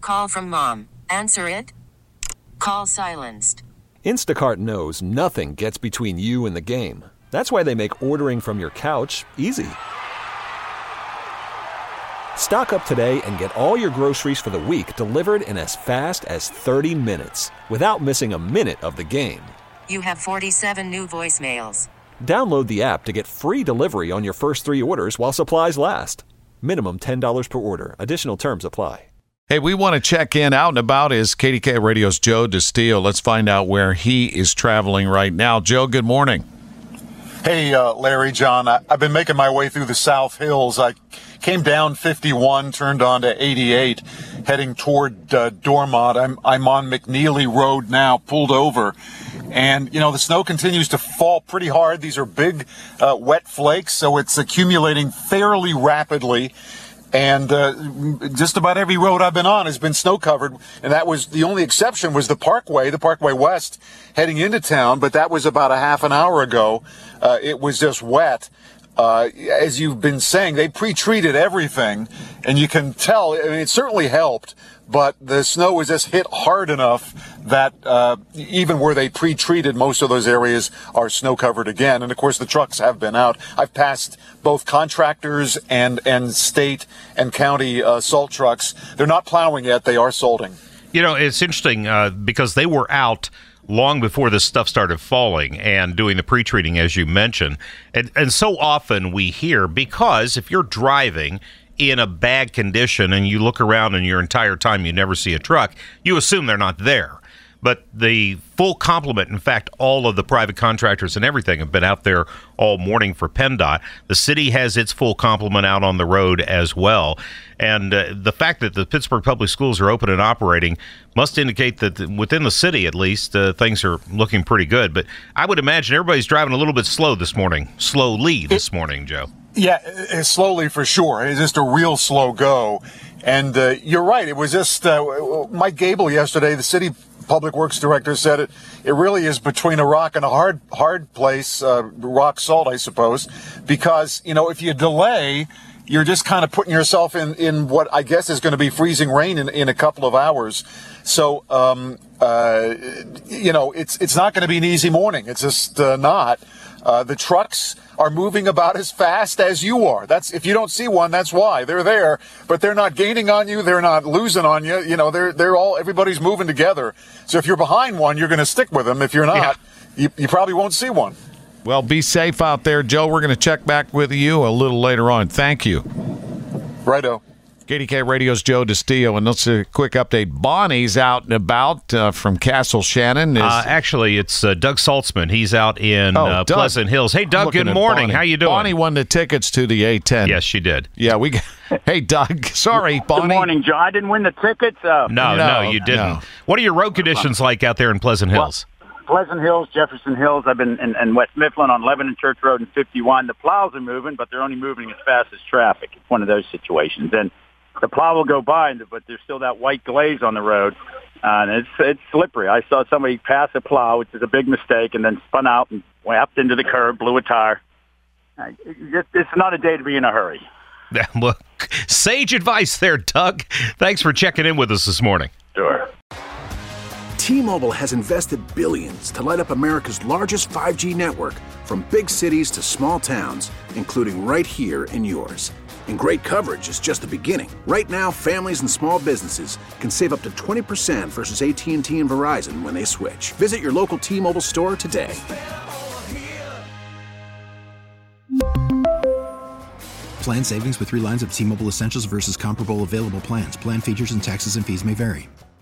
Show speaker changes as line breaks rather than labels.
call from mom. Answer it. Call silenced.
Instacart knows nothing gets between you and the game. That's why they make ordering from your couch easy. Stock up today and get all your groceries for the week delivered in as fast as 30 minutes without missing a minute of the game.
You have 47 new voicemails.
Download the app to get free delivery on your first 3 orders while supplies last. Minimum $10 per order. Additional terms apply.
Hey, we want to check in. Out and about is KDK Radio's Joe DeStio. Let's find out where he is traveling right now. Joe, good morning.
Hey, Larry, John, I've been making my way through the South Hills. I came down 51, turned on to 88, heading toward Dormont. I'm on McNeely Road now, pulled over. And, you know, the snow continues to fall pretty hard. These are big, wet flakes, so it's accumulating fairly rapidly. And just about every road I've been on has been snow covered, and that was the only exception was the Parkway West, heading into town. But that was about a half an hour ago. It was just wet. As you've been saying, they pre-treated everything, and you can tell. I mean, it certainly helped, but the snow was just hit hard enough that even where they pre-treated, most of those areas are snow covered again. And of course, the trucks have been out. I've passed both contractors and state and county salt trucks. They're not plowing yet; they are salting.
You know, it's interesting because they were out long before this stuff started falling and doing the pre-treating, as you mentioned. And so often we hear, because if you're driving in a bad condition and you look around and your entire time you never see a truck, you assume they're not there. But the full complement, in fact, all of the private contractors and everything have been out there all morning for PennDOT. The city has its full complement out on the road as well. And the fact that the Pittsburgh Public Schools are open and operating must indicate that within the city, at least, things are looking pretty good. But I would imagine everybody's driving a little bit slowly this morning, Joe.
Yeah, slowly for sure. It's just a real slow go. And you're right. It was just Mike Gable yesterday, the city Public Works Director, said it really is between a rock and a hard place, rock salt, I suppose, because, you know, if you delay, you're just kind of putting yourself in what I guess is going to be freezing rain in a couple of hours. So, you know, it's not going to be an easy morning. It's just not. The trucks are moving about as fast as you are. That's, if you don't see one, that's why. They're there, but they're not gaining on you. They're not losing on you. You know, everybody's moving together. So if you're behind one, you're going to stick with them. If you're not, you probably won't see one.
Well, be safe out there, Joe. We're going to check back with you a little later on. Thank you.
Righto.
KDK Radio's Joe DeStio, and let's a quick update. Bonnie's out and about from Castle Shannon.
Actually, it's Doug Saltzman. He's out in Pleasant Hills. Hey, Doug, good morning. How you doing?
Bonnie won the tickets to the A10.
Yes, she did.
Yeah, Hey, Doug. Sorry, Bonnie.
Good morning, Joe. I didn't win the tickets.
No, you didn't. No. What are your road conditions like out there in Pleasant Hills?
Pleasant Hills, Jefferson Hills. I've been in West Mifflin on Lebanon Church Road and 51. The plows are moving, but they're only moving as fast as traffic. It's one of those situations. And the plow will go by, but there's still that white glaze on the road, and it's slippery. I saw somebody pass a plow, which is a big mistake, and then spun out and whapped into the curb, blew a tire. It's not a day to be in a hurry.
Look, sage advice there, Doug. Thanks for checking in with us this morning.
Sure.
T-Mobile has invested billions to light up America's largest 5G network, from big cities to small towns, including right here in yours. And great coverage is just the beginning. Right now, families and small businesses can save up to 20% versus AT&T and Verizon when they switch. Visit your local T-Mobile store today.
Plan savings with 3 lines of T-Mobile Essentials versus comparable available plans. Plan features and taxes and fees may vary.